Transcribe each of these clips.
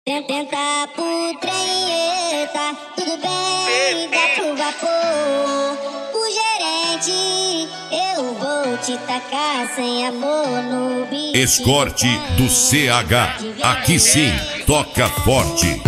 Tenta pro trem, tá tudo bem, dá pro vapor. O gerente, eu vou te tacar sem amor no bicho. Escorte do CH, aqui sim, toca forte.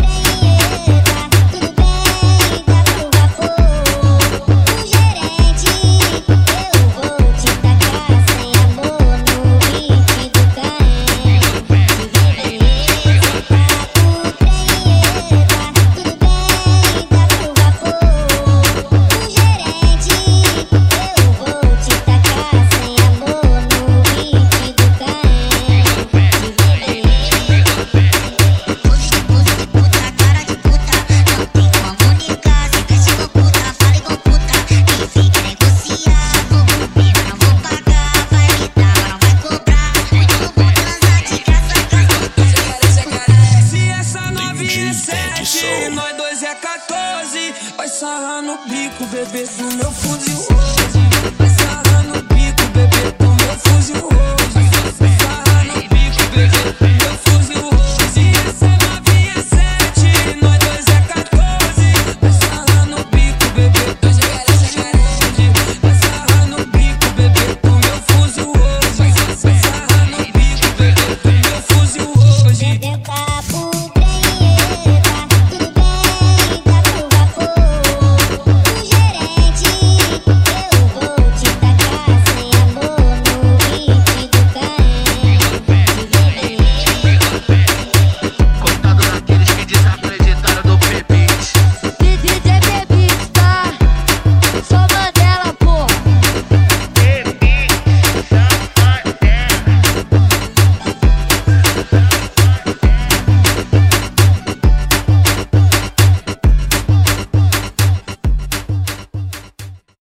Nós dois é 14, vai sarrar no bico, bebê do meu fuzil hoje. Vai sarrar no bico, bebê do meu fuzil hoje.